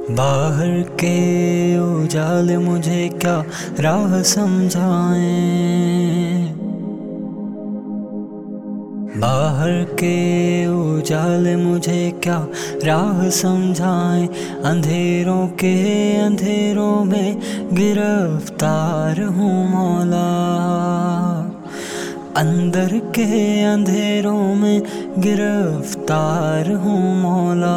باہر کے اجالے مجھے کیا راہ سمجھائیں، باہر کے اجالے مجھے کیا راہ سمجھائیں، اندھیروں کے اندھیروں میں گرفتار ہوں مولا، اندر کے اندھیروں میں گرفتار ہوں مولا،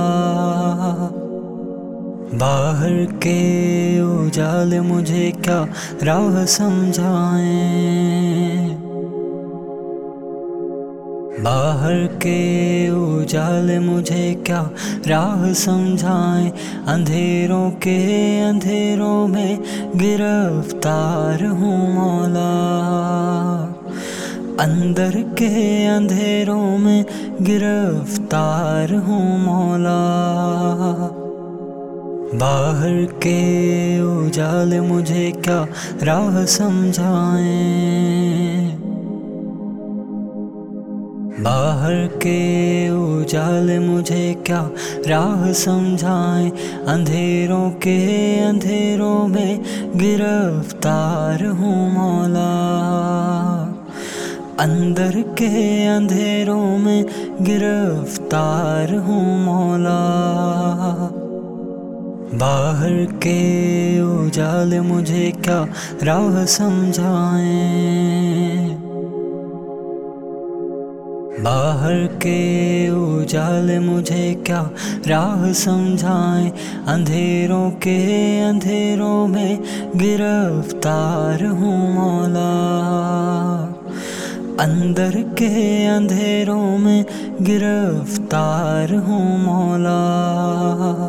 باہر کے اجالے مجھے کیا راہ سمجھائیں، باہر کے اجالے مجھے کیا راہ سمجھائیں، اندھیروں کے اندھیروں میں گرفتار ہوں مولا، اندر کے اندھیروں میں گرفتار ہوں مولا، باہر کے اجالے مجھے کیا راہ سمجھائیں، باہر کے اجالے مجھے کیا راہ سمجھائیں، اندھیروں کے اندھیروں میں گرفتار ہوں مولا، اندر کے اندھیروں میں گرفتار ہوں مولا، باہر کے اجالے مجھے کیا راہ سمجھائیں، باہر کے اجالے مجھے کیا راہ سمجھائیں، اندھیروں کے اندھیروں میں گرفتار ہوں مولا، اندر کے اندھیروں میں گرفتار ہوں مولا۔